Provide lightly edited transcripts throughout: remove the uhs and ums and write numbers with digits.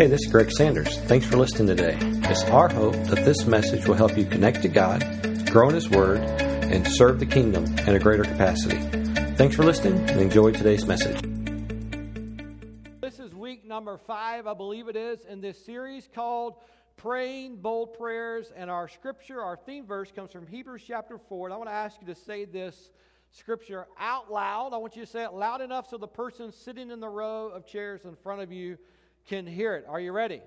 Hey, this is Greg Sanders. Thanks for listening today. It's our hope that this message will help you connect to God, grow in His Word, and serve the kingdom in a greater capacity. Thanks for listening and enjoy today's message. This is week number 5, I believe it is, in this series called Praying Bold Prayers. And our scripture, our theme verse comes from Hebrews chapter 4. And I want to ask you to say this scripture out loud. I want you to say it loud enough so the person sitting in the row of chairs in front of you can hear it. Are you ready?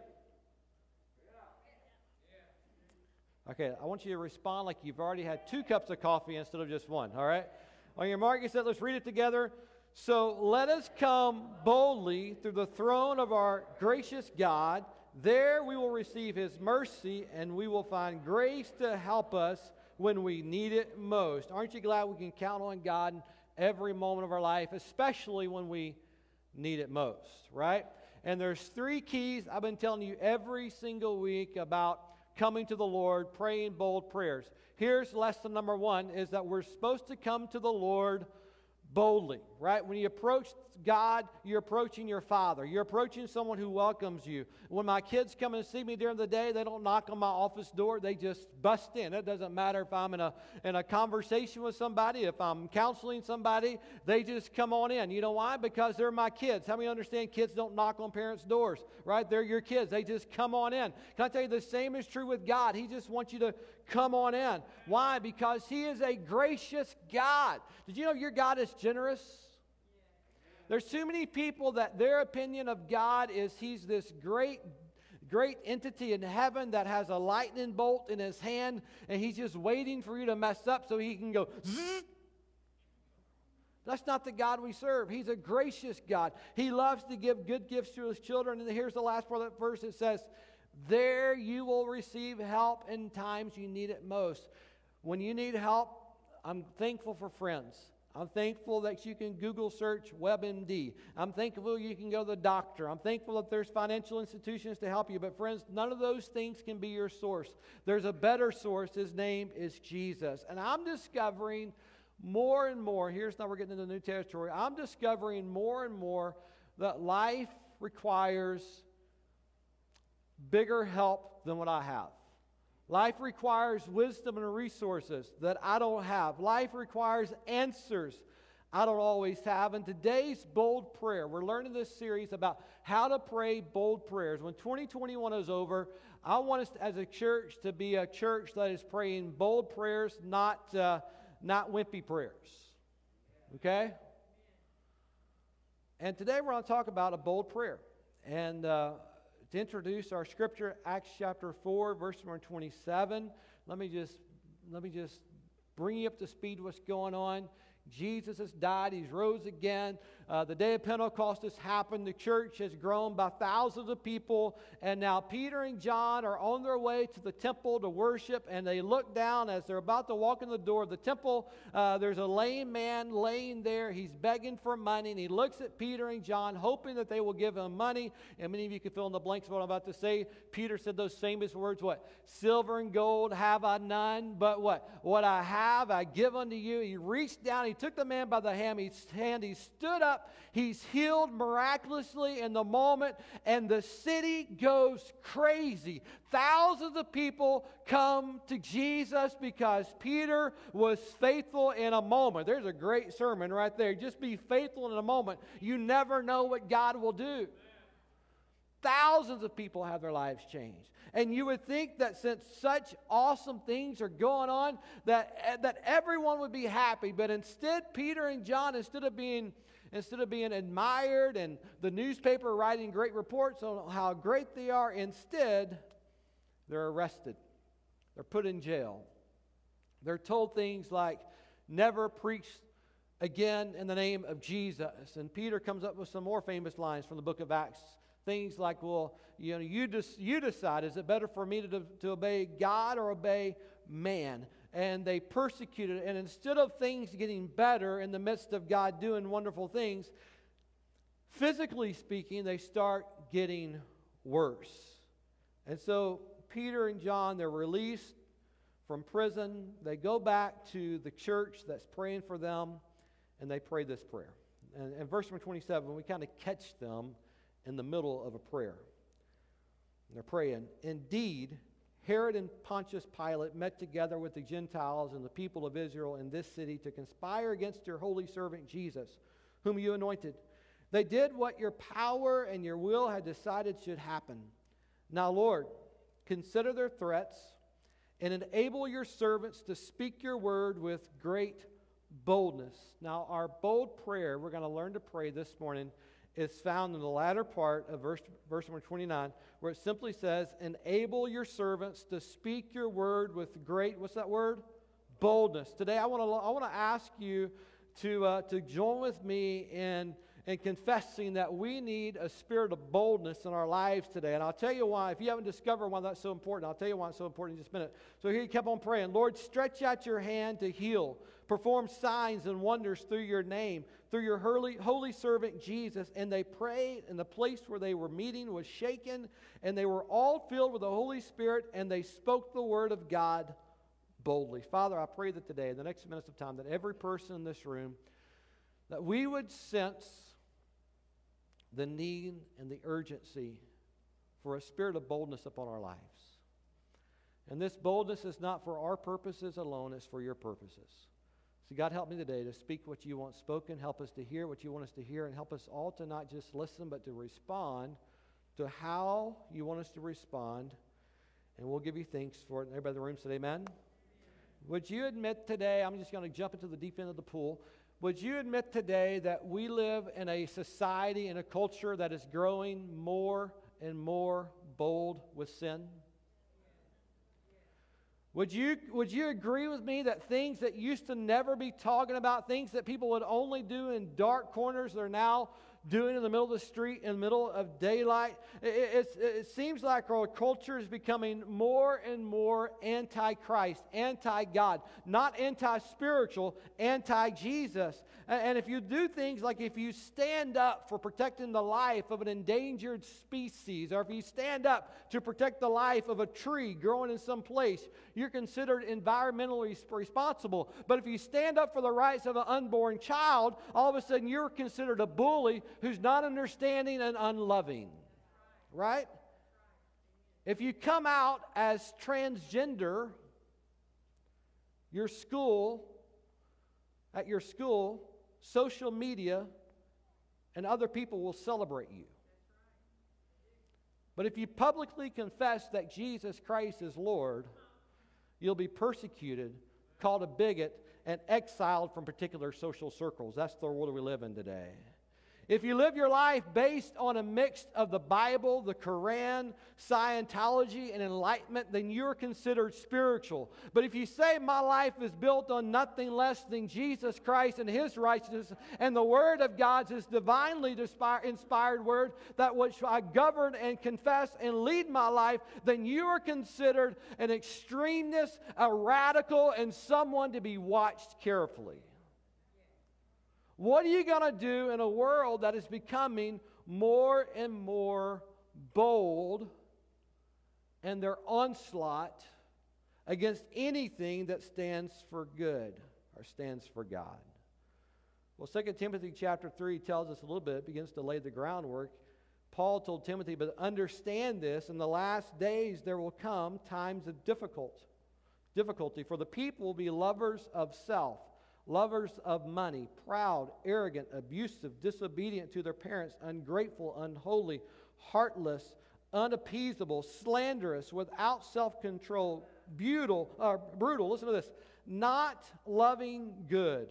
Okay, I want you to respond like you've already had 2 cups of coffee instead of just 1, all right? On your mark, you said, let's read it together. So let us come boldly through the throne of our gracious God. There we will receive His mercy, and we will find grace to help us when we need it most. Aren't you glad we can count on God every moment of our life, especially when we need it most, right? And there's 3 keys I've been telling you every single week about coming to the Lord, praying bold prayers. Here's lesson number 1, is that we're supposed to come to the Lord boldly, right? When you approach God, you're approaching your Father. You're approaching someone who welcomes you. When my kids come and see me during the day, they don't knock on my office door. They just bust in. It doesn't matter if I'm in a conversation with somebody, if I'm counseling somebody, they just come on in. You know why? Because they're my kids. How many understand kids don't knock on parents' doors, right? They're your kids. They just come on in. Can I tell you, the same is true with God. He just wants you to come on in. Why? Because He is a gracious God. Did you know your God is generous? There's too many people that their opinion of God is He's this great entity in heaven that has a lightning bolt in His hand, and He's just waiting for you to mess up so He can go zzz. That's not the God we serve. He's a gracious God. He loves to give good gifts to His children. And here's the last part of that verse. It says, there you will receive help in times you need it most. When you need help, I'm thankful for friends. I'm thankful that you can Google search WebMD. I'm thankful you can go to the doctor. I'm thankful that there's financial institutions to help you. But friends, none of those things can be your source. There's a better source. His name is Jesus. And I'm discovering more and more, here's now we're getting into new territory. I'm discovering more and more that life requires bigger help than what I have. Life requires wisdom and resources that I don't have. Life requires answers I don't always have. And today's bold prayer, we're learning this series about how to pray bold prayers. When 2021 is over, I want us as a church to be a church that is praying bold prayers, not wimpy prayers. Okay? And today we're going to talk about a bold prayer. And to introduce our scripture, Acts chapter 4, verse number 27. Let me just bring you up to speed what's going on. Jesus has died. He's rose again. The day of Pentecost has happened. The church has grown by thousands of people. And now Peter and John are on their way to the temple to worship. And they look down as they're about to walk in the door of the temple. There's a lame man laying there. He's begging for money. And he looks at Peter and John, hoping that they will give him money. And many of you can fill in the blanks of what I'm about to say. Peter said those famous words, what? Silver and gold have I none. But what? What I have I give unto you. He reached down. He took the man by the hand. He stood up. He's healed miraculously in the moment, and the city goes crazy. Thousands of people come to Jesus because Peter was faithful in a moment. There's a great sermon right there. Just be faithful in a moment. You never know what God will do. Thousands of people have their lives changed. And you would think that since such awesome things are going on, that everyone would be happy. But instead, Peter and John, instead of being admired and the newspaper writing great reports on how great they are, instead, they're arrested. They're put in jail. They're told things like, never preach again in the name of Jesus. And Peter comes up with some more famous lines from the book of Acts. Things like, well, you decide, is it better for me to obey God or obey man? And they persecuted, and instead of things getting better in the midst of God doing wonderful things, physically speaking, they start getting worse. And so Peter and John, they're released from prison. They go back to the church that's praying for them, and they pray this prayer. And in verse number 27, we kind of catch them in the middle of a prayer. They're praying. Indeed, Herod and Pontius Pilate met together with the Gentiles and the people of Israel in this city to conspire against your holy servant Jesus, whom you anointed. They did what your power and your will had decided should happen. Now, Lord, consider their threats and enable your servants to speak your word with great boldness. Now, our bold prayer we're going to learn to pray this morning is found in the latter part of verse number 29, where it simply says, enable your servants to speak your word with great, what's that word? Boldness. Today, I want to ask you to join with me in confessing that we need a spirit of boldness in our lives today. And I'll tell you why. If you haven't discovered why that's so important, I'll tell you why it's so important in just a minute. So here you kept on praying. Lord, stretch out your hand to heal. Perform signs and wonders through your name, through your holy servant Jesus. And they prayed, and the place where they were meeting was shaken, and they were all filled with the Holy Spirit, and they spoke the word of God boldly. Father, I pray that today, in the next minutes of time, that every person in this room, that we would sense the need and the urgency for a spirit of boldness upon our lives. And this boldness is not for our purposes alone, it's for your purposes. So God, help me today to speak what you want spoken, help us to hear what you want us to hear, and help us all to not just listen, but to respond to how you want us to respond. And we'll give you thanks for it. And everybody in the room said amen. Would you admit today, I'm just going to jump into the deep end of the pool, would you admit today that we live in a society, in a culture that is growing more and more bold with sin? Would you agree with me that things that used to never be talking about, things that people would only do in dark corners, they're now doing in the middle of the street, in the middle of daylight? It seems like our culture is becoming more and more anti-Christ, anti-God, not anti-spiritual, anti-Jesus. And if you do things like if you stand up for protecting the life of an endangered species, or if you stand up to protect the life of a tree growing in some place, you're considered environmentally responsible. But if you stand up for the rights of an unborn child, all of a sudden you're considered a bully who's not understanding and unloving. Right? If you come out as transgender, at your school, social media, and other people will celebrate you. But if you publicly confess that Jesus Christ is Lord, you'll be persecuted, called a bigot, and exiled from particular social circles. That's the world we live in today. If you live your life based on a mix of the Bible, the Quran, Scientology, and enlightenment, then you're considered spiritual. But if you say my life is built on nothing less than Jesus Christ and His righteousness, and the Word of God's His divinely inspired Word, that which I govern and confess and lead my life, then you are considered an extremist, a radical, and someone to be watched carefully. What are you going to do in a world that is becoming more and more bold in their onslaught against anything that stands for good or stands for God? Well, 2 Timothy chapter 3 tells us a little bit, begins to lay the groundwork. Paul told Timothy, but understand this, in the last days there will come times of difficulty, for the people will be lovers of self, lovers of money, proud, arrogant, abusive, disobedient to their parents, ungrateful, unholy, heartless, unappeasable, slanderous, without self-control, brutal, listen to this, not loving good.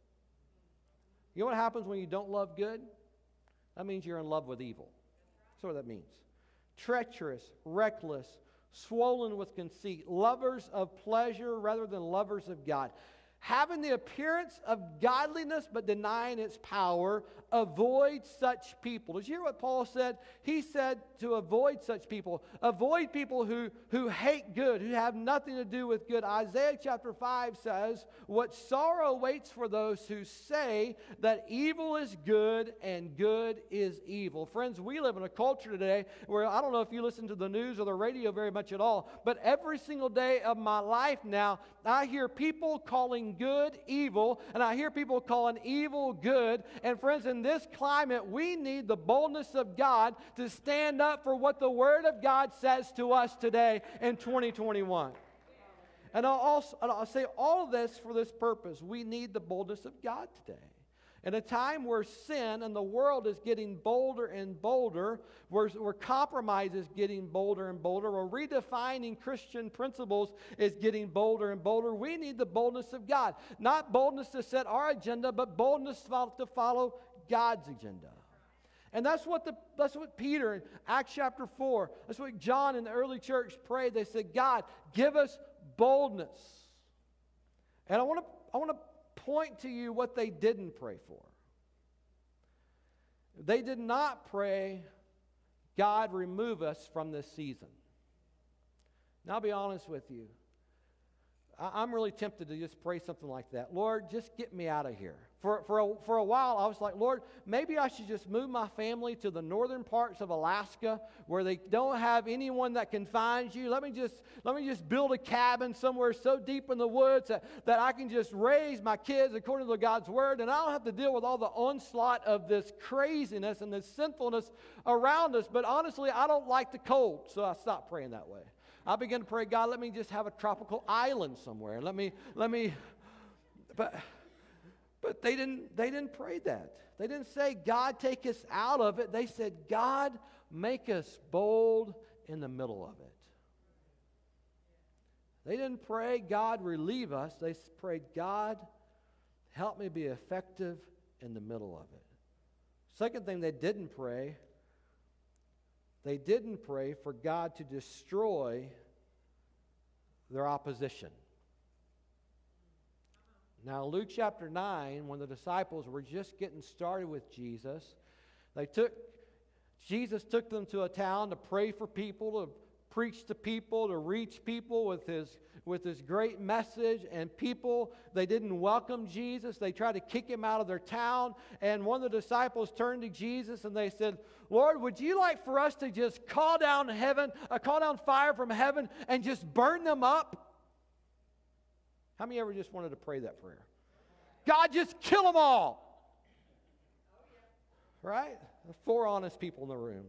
You know what happens when you don't love good? That means you're in love with evil. That's what that means. Treacherous, reckless, swollen with conceit, lovers of pleasure rather than lovers of God. Having the appearance of godliness but denying its power, avoid such people. Did you hear what Paul said? He said to avoid such people. Avoid people who hate good, who have nothing to do with good. Isaiah chapter 5 says, what sorrow waits for those who say that evil is good and good is evil. Friends, we live in a culture today where, I don't know if you listen to the news or the radio very much at all, but every single day of my life now, I hear people calling calling good evil, and I hear people calling evil good. And friends, in this climate, we need the boldness of God to stand up for what the Word of God says to us today in 2021. And I'll say all of this for this purpose. We need the boldness of God today. In a time where sin and the world is getting bolder and bolder, where compromise is getting bolder and bolder, where redefining Christian principles is getting bolder and bolder, we need the boldness of God. Not boldness to set our agenda, but boldness to follow God's agenda. And that's what Peter in Acts chapter 4, that's what John in the early church prayed. They said, God, give us boldness. And I want to point to you what they didn't pray for. They did not pray, God, remove us from this season. Now, I'll be honest with you. I'm really tempted to just pray something like that. Lord, just get me out of here. For a while, I was like, Lord, maybe I should just move my family to the northern parts of Alaska where they don't have anyone that can find you. Let me just build a cabin somewhere so deep in the woods that I can just raise my kids according to God's word, and I don't have to deal with all the onslaught of this craziness and this sinfulness around us. But honestly, I don't like the cold, so I stopped praying that way. I began to pray, God, let me just have a tropical island somewhere. But they didn't pray that. They didn't say, God, take us out of it. They said, God, make us bold in the middle of it. They didn't pray, God, relieve us. They prayed, God, help me be effective in the middle of it. Second thing they didn't pray for God to destroy their opposition. Now, Luke chapter 9, when the disciples were just getting started with Jesus, Jesus took them to a town to pray for people, to preach to people, to reach people with his great message. And people, they didn't welcome Jesus. They tried to kick him out of their town. And one of the disciples turned to Jesus and they said, Lord, would you like for us to just call down fire from heaven and just burn them up? How many ever just wanted to pray that prayer? God, just kill them all. Right? 4 honest people in the room.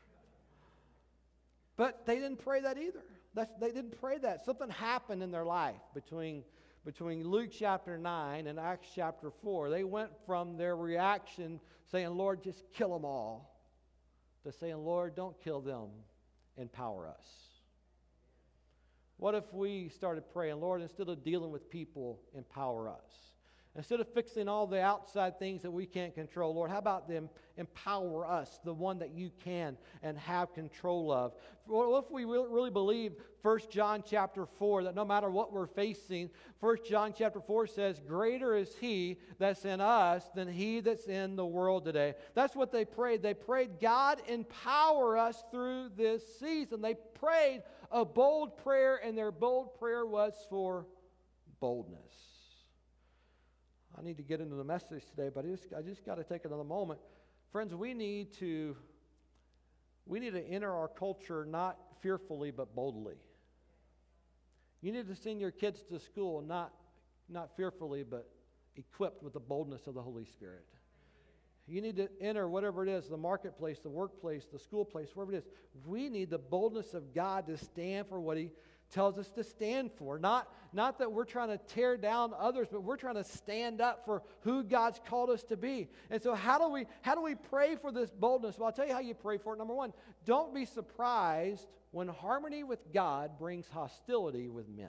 But they didn't pray that either. They didn't pray that. Something happened in their life between Luke chapter 9 and Acts chapter 4. They went from their reaction saying, Lord, just kill them all, to saying, Lord, don't kill them, empower us. What if we started praying, Lord, instead of dealing with people, empower us? Instead of fixing all the outside things that we can't control, Lord, how about them empower us, the one that you can and have control of? What if we really believe 1 John chapter 4, that no matter what we're facing, 1 John chapter 4 says, greater is he that's in us than he that's in the world today. That's what they prayed. They prayed, God, empower us through this season. They prayed a bold prayer, and their bold prayer was for boldness. I need to get into the message today, but I just got to take another moment. Friends, we need to enter our culture not fearfully but boldly. You need to send your kids to school not fearfully but equipped with the boldness of the Holy Spirit. You need to enter whatever it is, the marketplace, the workplace, the school place, wherever it is. We need the boldness of God to stand for what He tells us to stand for. Not that we're trying to tear down others, but we're trying to stand up for who God's called us to be. And so how do we pray for this boldness? Well, I'll tell you how you pray for it. Number one, don't be surprised when harmony with God brings hostility with men.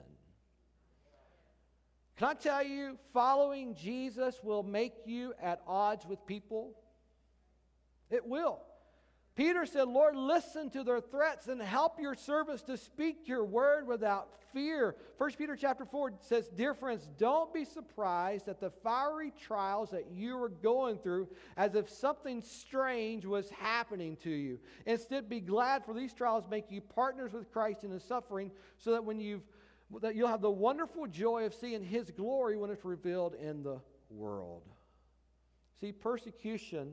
Can I tell you, following Jesus will make you at odds with people? It will. Peter said, Lord, listen to their threats and help your servants to speak your word without fear. 1 Peter chapter 4 says, dear friends, don't be surprised at the fiery trials that you are going through as if something strange was happening to you. Instead, be glad, for these trials make you partners with Christ in His suffering, so that you'll have the wonderful joy of seeing His glory when it's revealed in the world. See, persecution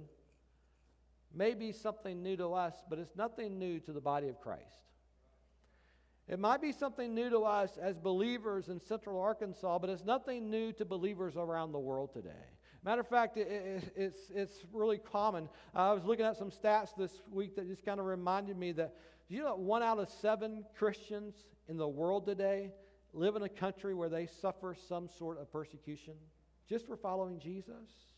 may be something new to us, but it's nothing new to the body of Christ. It might be something new to us as believers in Central Arkansas, but it's nothing new to believers around the world today. Matter of fact, it's really common. I was looking at some stats this week that just kind of reminded me that, you know, 1 out of 7 Christians in the world today live in a country where they suffer some sort of persecution just for following Jesus.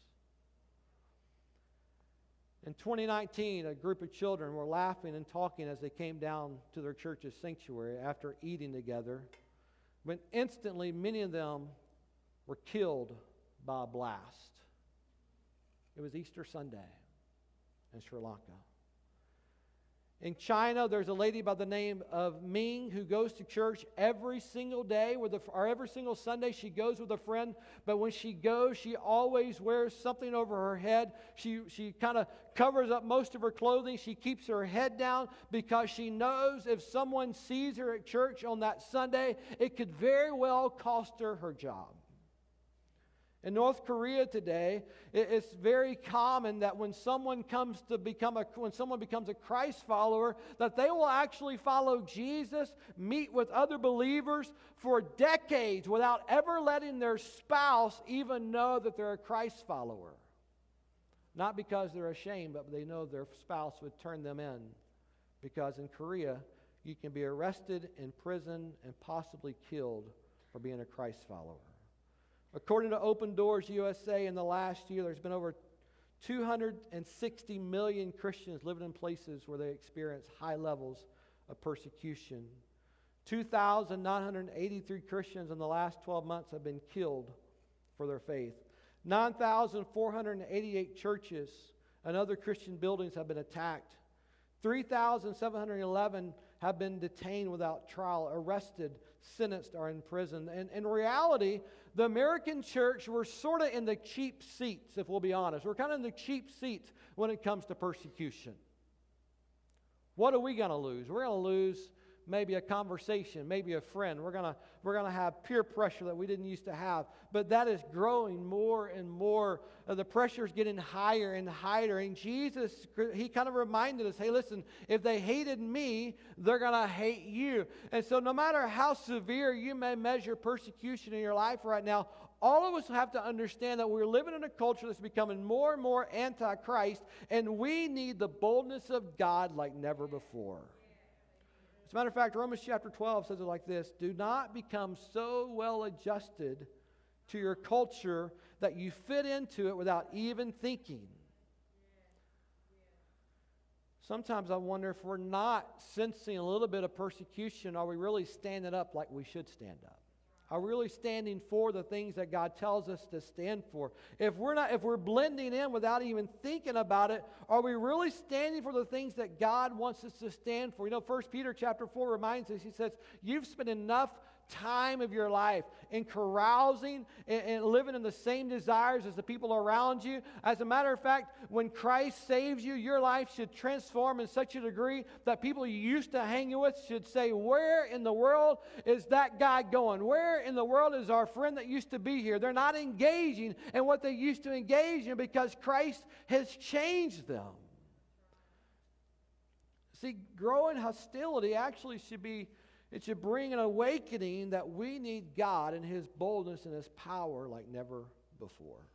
In 2019, a group of children were laughing and talking as they came down to their church's sanctuary after eating together, when instantly many of them were killed by a blast. It was Easter Sunday in Sri Lanka. In China, there's a lady by the name of Ming who goes to church every single day, or every single Sunday she goes with a friend. But when she goes, she always wears something over her head. She kind of covers up most of her clothing. She keeps her head down because she knows if someone sees her at church on that Sunday, it could very well cost her her job. In North Korea today, it's very common that when someone becomes a Christ follower, that they will actually follow Jesus, meet with other believers for decades without ever letting their spouse even know that they're a Christ follower. Not because they're ashamed, but they know their spouse would turn them in. Because in Korea, you can be arrested, imprisoned, and possibly killed for being a Christ follower. According to Open Doors USA, in the last year, there's been over 260 million Christians living in places where they experience high levels of persecution. 2,983 Christians in the last 12 months have been killed for their faith. 9,488 churches and other Christian buildings have been attacked. 3,711 have been detained without trial, arrested, sentenced, or in prison. And in reality, the American church, we're sort of in the cheap seats, if we'll be honest. We're kind of in the cheap seats when it comes to persecution. What are we going to lose? We're going to lose maybe a conversation, maybe a friend. We're going to have peer pressure that we didn't used to have. But that is growing more and more. The pressure is getting higher and higher. And Jesus, he kind of reminded us, hey, listen, if they hated me, they're going to hate you. And so no matter how severe you may measure persecution in your life right now, all of us have to understand that we're living in a culture that's becoming more and more anti-Christ, and we need the boldness of God like never before. As a matter of fact, Romans chapter 12 says it like this: do not become so well adjusted to your culture that you fit into it without even thinking. Sometimes I wonder if we're not sensing a little bit of persecution, are we really standing up like we should stand up? Are we really standing for the things that God tells us to stand for? If we're blending in without even thinking about it, are we really standing for the things that God wants us to stand for? You know, 1 Peter chapter 4 reminds us, he says, you've spent enough time of your life in carousing and living in the same desires as the people around you. As a matter of fact, when Christ saves you, your life should transform in such a degree that people you used to hang with should say, where in the world is that guy going? Where in the world is our friend that used to be here? They're not engaging in what they used to engage in because Christ has changed them. See, growing hostility actually should bring an awakening that we need God and His boldness and His power like never before.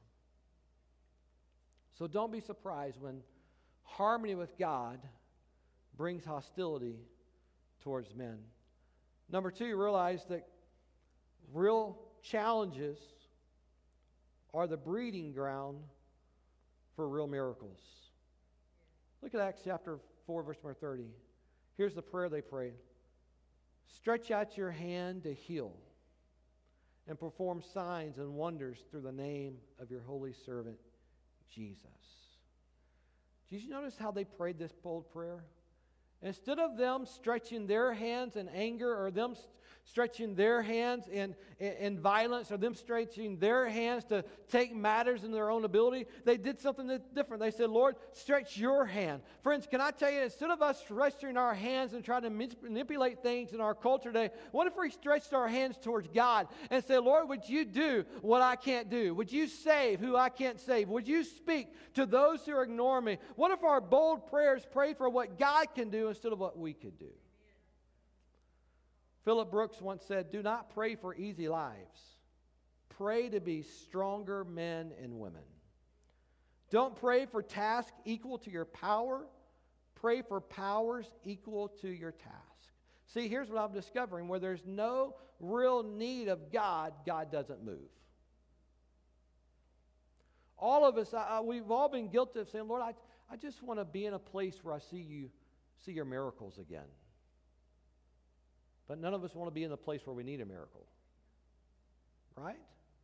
So don't be surprised when harmony with God brings hostility towards men. Number 2, realize that real challenges are the breeding ground for real miracles. Look at Acts chapter 4, verse number 30. Here's the prayer they prayed. Stretch out your hand to heal and perform signs and wonders through the name of your holy servant, Jesus. Did you notice how they prayed this bold prayer? Instead of them stretching their hands in anger, or them stretching their hands in violence, or them stretching their hands to take matters in their own ability, they did something different. They said, Lord, stretch your hand. Friends, can I tell you, instead of us stretching our hands and trying to manipulate things in our culture today, what if we stretched our hands towards God and said, Lord, would you do what I can't do? Would you save who I can't save? Would you speak to those who are ignoring me? What if our bold prayers prayed for what God can do instead of what we could do? Philip Brooks once said, "Do not pray for easy lives. Pray to be stronger men and women. Don't pray for tasks equal to your power. Pray for powers equal to your task." See, here's what I'm discovering. Where there's no real need of God, God doesn't move. All of us, we've all been guilty of saying, "Lord, I just want to be in a place where I see your miracles again." But none of us want to be in the place where we need a miracle. Right?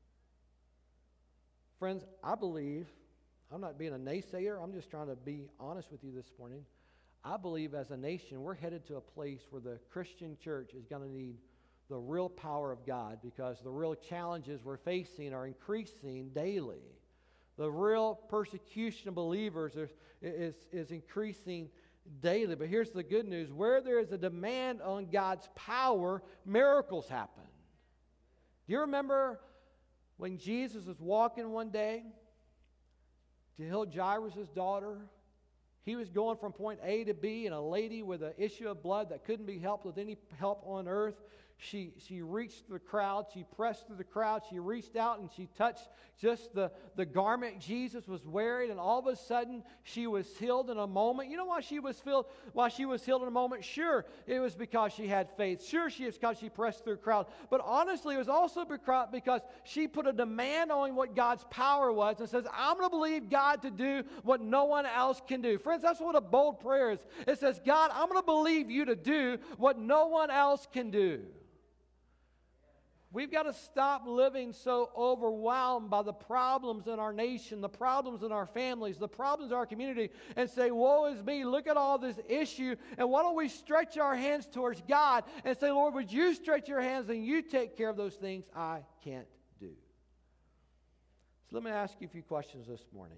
Friends, I believe, I'm not being a naysayer, I'm just trying to be honest with you this morning. I believe as a nation, we're headed to a place where the Christian church is going to need the real power of God, because the real challenges we're facing are increasing daily. The real persecution of believers is increasing daily. But here's the good news. Where there is a demand on God's power, miracles happen. Do you remember when Jesus was walking one day to heal Jairus' daughter? He was going from point A to B, and a lady with an issue of blood that couldn't be helped with any help on earth, she reached the crowd, she pressed through the crowd, she reached out and she touched just the garment Jesus was wearing, and all of a sudden she was healed in a moment. You know why she was healed in a moment? Sure, it was because she had faith. Sure, it was because she pressed through the crowd. But honestly, it was also because she put a demand on what God's power was and says, "I'm going to believe God to do what no one else can do." Friends, that's what a bold prayer is. It says, "God, I'm going to believe you to do what no one else can do." We've got to stop living so overwhelmed by the problems in our nation, the problems in our families, the problems in our community, and say, "Woe is me, look at all this issue." And why don't we stretch our hands towards God and say, "Lord, would you stretch your hands and you take care of those things I can't do?" So let me ask you a few questions this morning.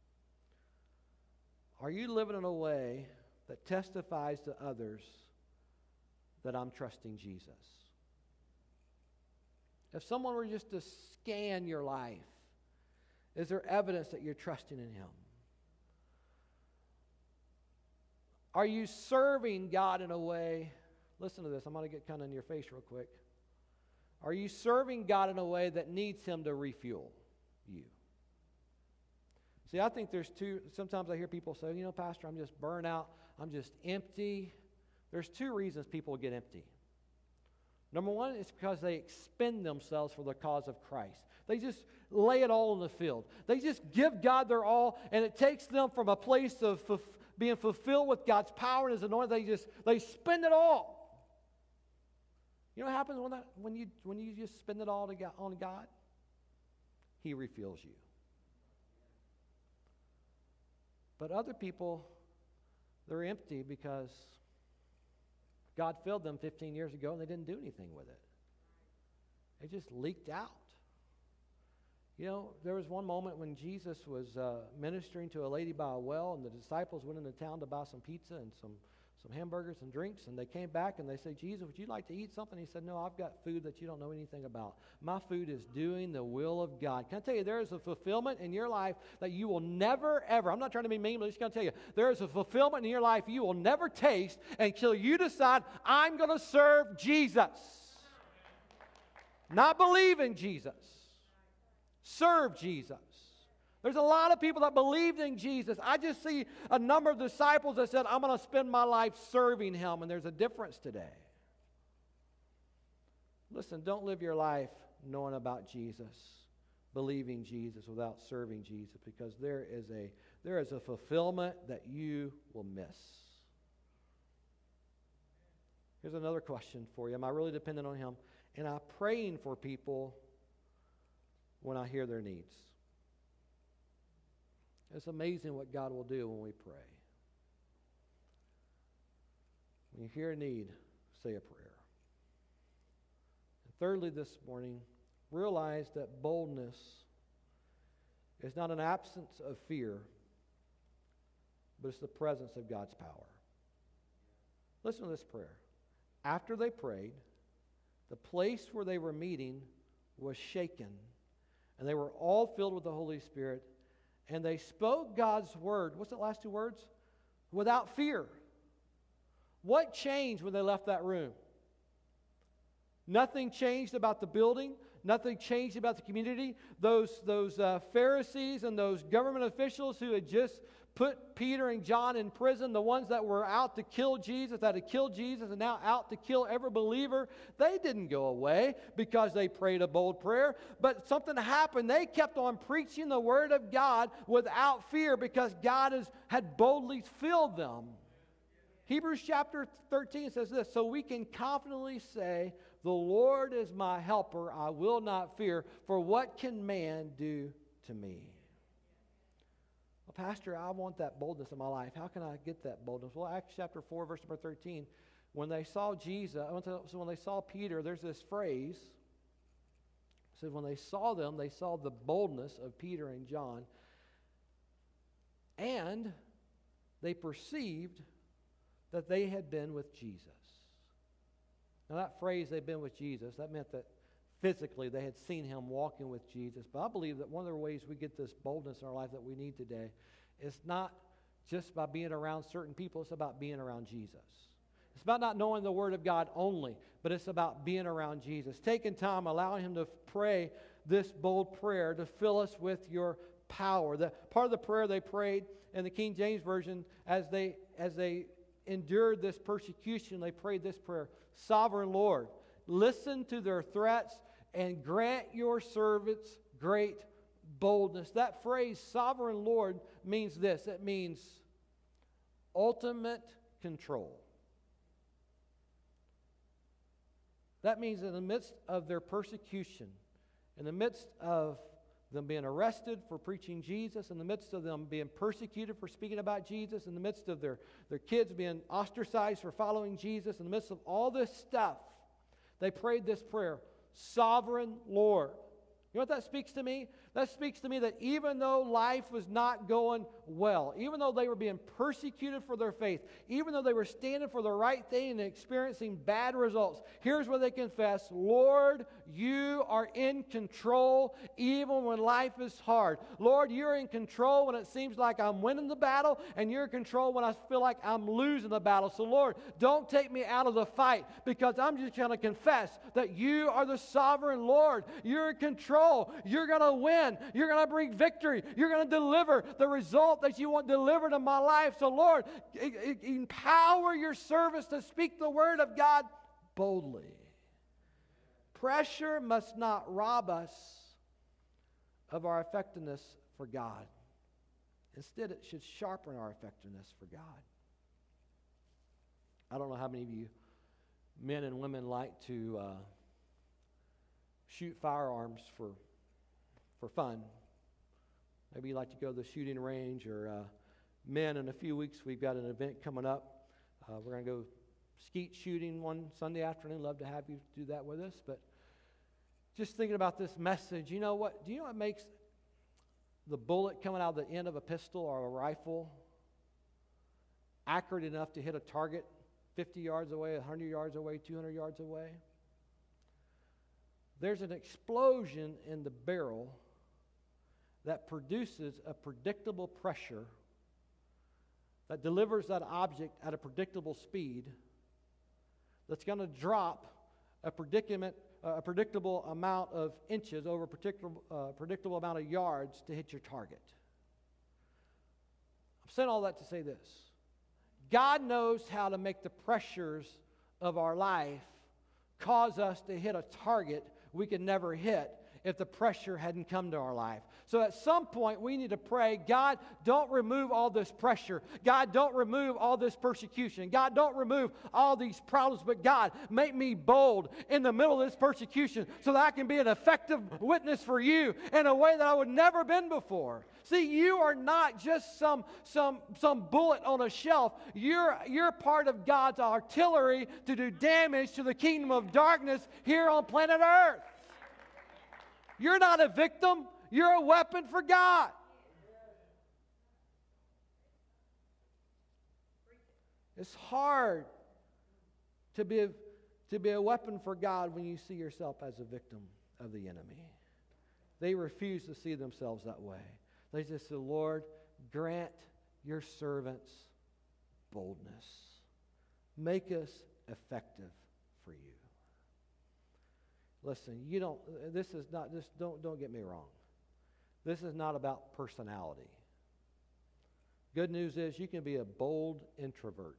Are you living in a way that testifies to others that I'm trusting Jesus? If someone were just to scan your life, is there evidence that you're trusting in Him? Are you serving God in a way? Listen to this. I'm going to get kind of in your face real quick. Are you serving God in a way that needs Him to refuel you? See, I think there's sometimes I hear people say, "You know, Pastor, I'm just burned out. I'm just empty." There's two reasons people get empty. Number one, it's because they expend themselves for the cause of Christ. They just lay it all in the field. They just give God their all, and it takes them from a place of being fulfilled with God's power and His anointing. They spend it all. You know what happens when you just spend it all on God? He refuels you. But other people, they're empty because God filled them 15 years ago and they didn't do anything with it. It just leaked out. You know, there was one moment when Jesus was ministering to a lady by a well, and the disciples went into town to buy some pizza and some hamburgers and drinks, and they came back and they said, "Jesus, would you like to eat something?" He said, "No, I've got food that you don't know anything about. My food is doing the will of God." Can I tell you, there is a fulfillment in your life that you will never, ever, I'm not trying to be mean, but I'm just going to tell you, there is a fulfillment in your life you will never taste until you decide, "I'm going to serve Jesus." Not believe in Jesus. Serve Jesus. There's a lot of people that believed in Jesus. I just see a number of disciples that said, "I'm going to spend my life serving Him," and there's a difference today. Listen, don't live your life knowing about Jesus, believing Jesus without serving Jesus, because there is a fulfillment that you will miss. Here's another question for you. Am I really dependent on Him? Am I praying for people when I hear their needs? It's amazing what God will do when we pray. When you hear a need, say a prayer. And thirdly, this morning, realize that boldness is not an absence of fear, but it's the presence of God's power. Listen to this prayer. After they prayed, the place where they were meeting was shaken, and they were all filled with the Holy Spirit, and they spoke God's word. What's the last two words? Without fear. What changed when they left that room? Nothing changed about the building. Nothing changed about the community. Those Pharisees and those government officials who had just put Peter and John in prison, the ones that were out to kill Jesus, that had killed Jesus and now out to kill every believer, they didn't go away because they prayed a bold prayer. But something happened. They kept on preaching the Word of God without fear because God had boldly filled them. Hebrews chapter 13 says this, so we can confidently say, the Lord is my helper, I will not fear, for what can man do to me? Well, Pastor, I want that boldness in my life. How can I get that boldness? Well, Acts chapter 4, verse number 13, when they saw Jesus, so when they saw Peter, there's this phrase, it says when they saw them, they saw the boldness of Peter and John, and they perceived that they had been with Jesus. Now that phrase, they've been with Jesus, that meant that physically they had seen him walking with Jesus. But I believe that one of the ways we get this boldness in our life that we need today is not just by being around certain people, it's about being around Jesus. It's about not knowing the Word of God only, but it's about being around Jesus. Taking time, allowing him to pray this bold prayer to fill us with your power. The part of the prayer they prayed in the King James Version as they endured this persecution, they prayed this prayer, Sovereign Lord, listen to their threats and grant your servants great boldness. That phrase, Sovereign Lord, means this. It means ultimate control. That means in the midst of their persecution, in the midst of them being arrested for preaching Jesus, in the midst of them being persecuted for speaking about Jesus, in the midst of their kids being ostracized for following Jesus, in the midst of all this stuff, they prayed this prayer, Sovereign Lord. You know what that speaks to me? That speaks to me that even though life was not going well, even though they were being persecuted for their faith, even though they were standing for the right thing and experiencing bad results, here's what they confess, Lord, you are in control even when life is hard. Lord, you're in control when it seems like I'm winning the battle, and you're in control when I feel like I'm losing the battle. So Lord, don't take me out of the fight, because I'm just going to confess that you are the sovereign Lord. You're in control. You're going to win. You're going to bring victory. You're going to deliver the result that you want delivered in my life. So Lord, empower your servants to speak the word of God boldly. Pressure must not rob us of our effectiveness for God. Instead, it should sharpen our effectiveness for God. I don't know how many of you men and women like to shoot firearms for fun. Maybe you like to go to the shooting range, or men, in a few weeks we've got an event coming up. We're going to go skeet shooting one Sunday afternoon. Love to have you do that with us. But just thinking about this message, you know what? Do you know what makes the bullet coming out of the end of a pistol or a rifle accurate enough to hit a target 50 yards away, 100 yards away, 200 yards away? There's an explosion in the barrel that produces a predictable pressure that delivers that object at a predictable speed that's going to drop a predictable amount of inches over a predictable amount of yards to hit your target. I'm saying all that to say this. God knows how to make the pressures of our life cause us to hit a target we could never hit if the pressure hadn't come to our life. So at some point we need to pray, God, don't remove all this pressure. God, don't remove all this persecution. God, don't remove all these problems. But God, make me bold in the middle of this persecution so that I can be an effective witness for you in a way that I would never been before. See, you are not just some bullet on a shelf. You're part of God's artillery to do damage to the kingdom of darkness here on planet Earth. You're not a victim. You're a weapon for God. It's hard to be a weapon for God when you see yourself as a victim of the enemy. They refuse to see themselves that way. They just say, Lord, grant your servants boldness. Make us effective for you. Listen, don't get me wrong. This is not about personality. Good news is you can be a bold introvert.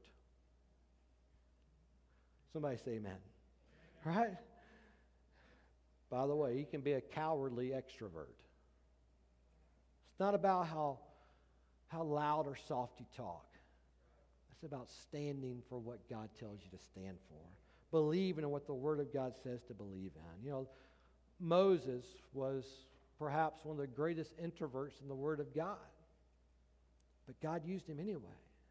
Somebody say amen. Right? By the way, you can be a cowardly extrovert. It's not about how loud or soft you talk. It's about standing for what God tells you to stand for. Believing in what the Word of God says to believe in. You know, Moses was perhaps one of the greatest introverts in the Word of God. But God used him anyway.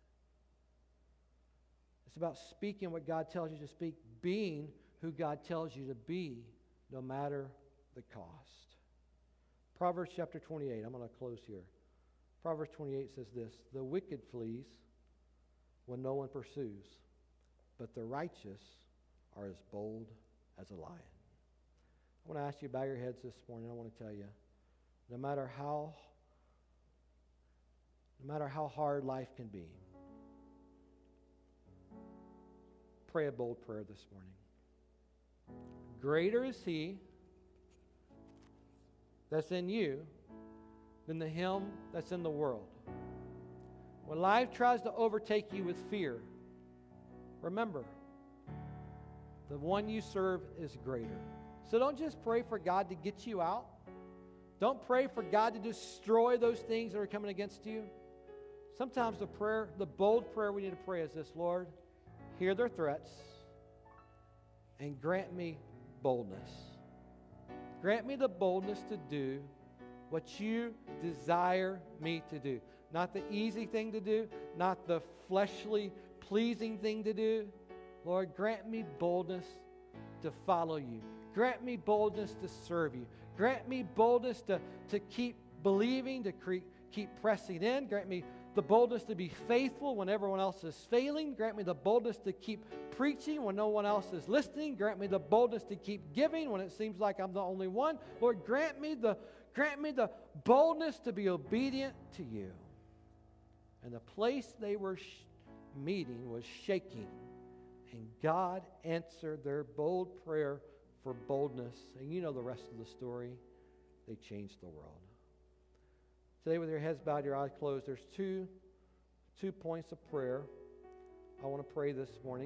It's about speaking what God tells you to speak, being who God tells you to be, no matter the cost. Proverbs chapter 28, I'm going to close here. Proverbs 28 says this, the wicked flees when no one pursues, but the righteous are as bold as a lion. I want to ask you to bow your heads this morning. I want to tell you, no matter how hard life can be, pray a bold prayer this morning. Greater is He that's in you than the him that's in the world. When life tries to overtake you with fear, remember, the one you serve is greater. So don't just pray for God to get you out. Don't pray for God to destroy those things that are coming against you. Sometimes the bold prayer we need to pray is this, Lord, hear their threats and grant me boldness. Grant me the boldness to do what you desire me to do. Not the easy thing to do, not the fleshly pleasing thing to do. Lord, grant me boldness to follow you. Grant me boldness to serve you. Grant me boldness to keep believing, to keep pressing in. Grant me the boldness to be faithful when everyone else is failing. Grant me the boldness to keep preaching when no one else is listening. Grant me the boldness to keep giving when it seems like I'm the only one. Lord, grant me the boldness to be obedient to you. And the place they were meeting was shaking. And God answered their bold prayer for boldness. And you know the rest of the story. They changed the world. Today, with your heads bowed, your eyes closed, there's two points of prayer I want to pray this morning.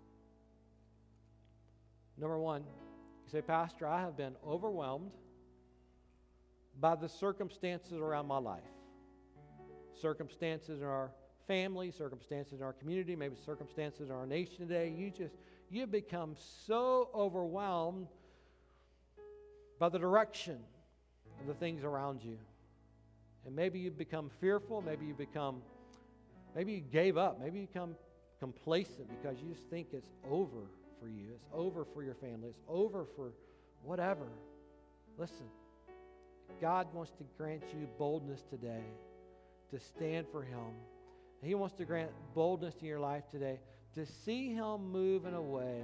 Number one, you say, Pastor, I have been overwhelmed by the circumstances around my life. Circumstances in our family, circumstances in our community, maybe circumstances in our nation today. You've become so overwhelmed by the direction of the things around you. And maybe you've become fearful, maybe you gave up, maybe you become complacent because you just think it's over for you. It's over for your family. It's over for whatever. Listen, God wants to grant you boldness today to stand for Him. He wants to grant boldness in your life today to see Him move in a way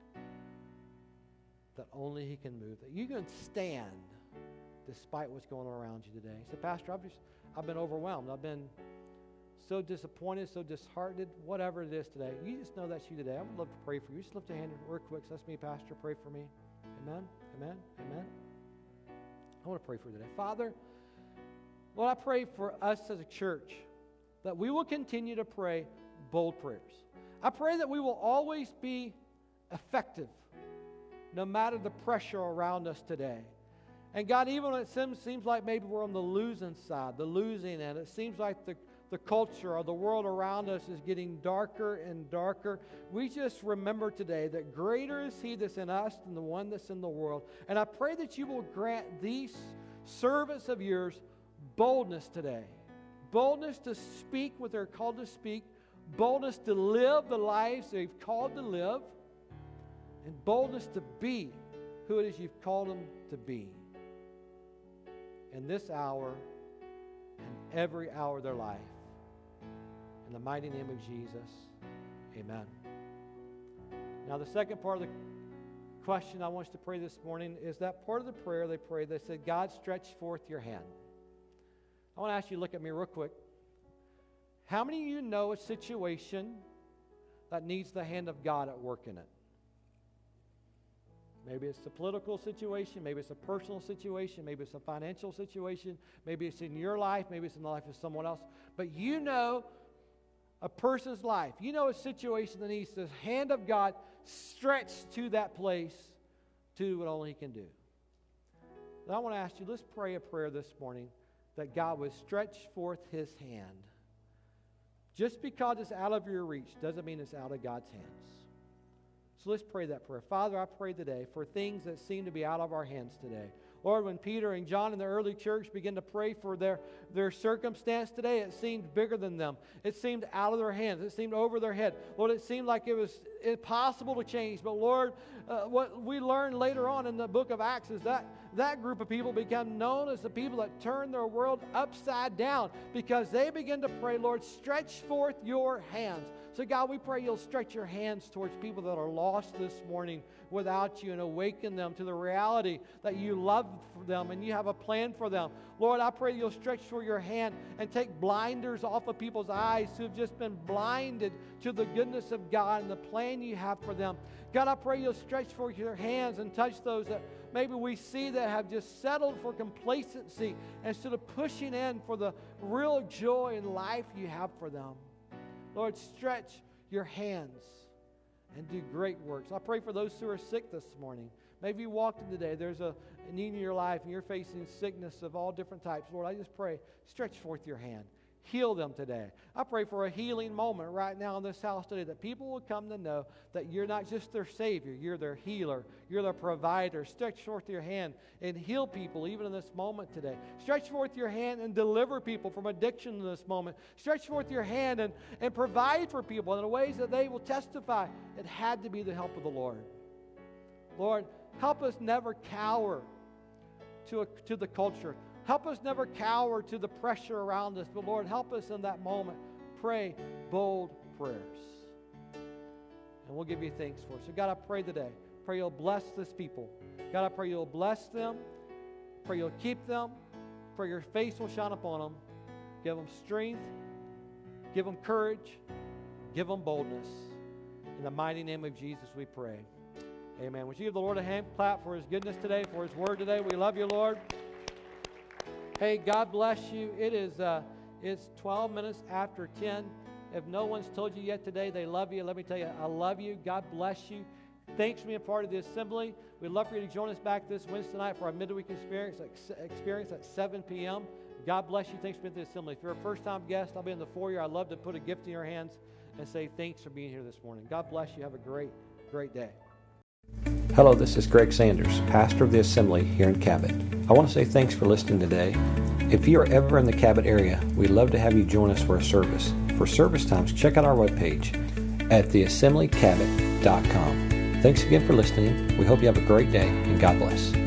that only He can move. That you can stand despite what's going on around you today. You say, Pastor, I've been overwhelmed. I've been so disappointed, so disheartened, whatever it is today. You just know that's you today. I would love to pray for you. Just lift your hand real quick. So that's me, Pastor. Pray for me. Amen, amen, amen. I want to pray for you today. Father, Lord, I pray for us as a church that we will continue to pray bold prayers. I pray that we will always be effective no matter the pressure around us today. And God, even when it seems like maybe we're on the losing side, the losing end, it seems like the culture or the world around us is getting darker and darker, we just remember today that greater is He that's in us than the one that's in the world. And I pray that you will grant these servants of yours boldness today. Boldness to speak what they're called to speak. Boldness to live the lives they've called to live. And boldness to be who it is you've called them to be. In this hour and every hour of their life. In the mighty name of Jesus, amen. Now the second part of the question I want you to pray this morning is that part of the prayer they prayed. They said, God, stretch forth your hand. I want to ask you to look at me real quick. How many of you know a situation that needs the hand of God at work in it? Maybe it's a political situation. Maybe it's a personal situation. Maybe it's a financial situation. Maybe it's in your life. Maybe it's in the life of someone else. But you know a person's life. You know a situation that needs the hand of God stretched to that place to do what only He can do. And I want to ask you, let's pray a prayer this morning that God would stretch forth His hand. Just because it's out of your reach doesn't mean it's out of God's hands. So let's pray that prayer. Father, I pray today for things that seem to be out of our hands today. Lord, when Peter and John in the early church began to pray for their circumstance today, it seemed bigger than them. It seemed out of their hands. It seemed over their head. Lord, it seemed like it was impossible to change. But Lord, what we learned later on in the book of Acts is that group of people become known as the people that turned their world upside down because they begin to pray, Lord, stretch forth your hands. So God, we pray you'll stretch your hands towards people that are lost this morning without you and awaken them to the reality that you love them and you have a plan for them. Lord, I pray you'll stretch for your hand and take blinders off of people's eyes who have just been blinded to the goodness of God and the plan you have for them. God, I pray you'll stretch for your hands and touch those that maybe we see that have just settled for complacency instead of pushing in for the real joy and life you have for them. Lord, stretch your hands and do great works. I pray for those who are sick this morning. Maybe you walked in today, there's a need in your life and you're facing sickness of all different types. Lord, I just pray, stretch forth your hand. Heal them today. I pray for a healing moment right now in this house today that people will come to know that you're not just their Savior, you're their healer, you're their provider. Stretch forth your hand and heal people even in this moment today. Stretch forth your hand and deliver people from addiction in this moment. Stretch forth your hand and provide for people in ways that they will testify it had to be the help of the Lord. Lord, help us never cower to the culture. Help us never cower to the pressure around us. But Lord, help us in that moment. Pray bold prayers. And we'll give you thanks for it. So God, I pray today. Pray you'll bless this people. God, I pray you'll bless them. Pray you'll keep them. Pray your face will shine upon them. Give them strength. Give them courage. Give them boldness. In the mighty name of Jesus we pray. Amen. Would you give the Lord a hand clap for His goodness today, for His word today? We love you, Lord. Hey, God bless you. It's 12 minutes after 10. If no one's told you yet today they love you, let me tell you, I love you. God bless you. Thanks for being a part of the assembly. We'd love for you to join us back this Wednesday night for our midweek experience at 7 p.m. God bless you. Thanks for being at the assembly. If you're a first-time guest, I'll be in the foyer. I'd love to put a gift in your hands and say thanks for being here this morning. God bless you. Have a great, great day. Hello, this is Greg Sanders, pastor of the Assembly here in Cabot. I want to say thanks for listening today. If you are ever in the Cabot area, we'd love to have you join us for a service. For service times, check out our webpage at theassemblycabot.com. Thanks again for listening. We hope you have a great day, and God bless.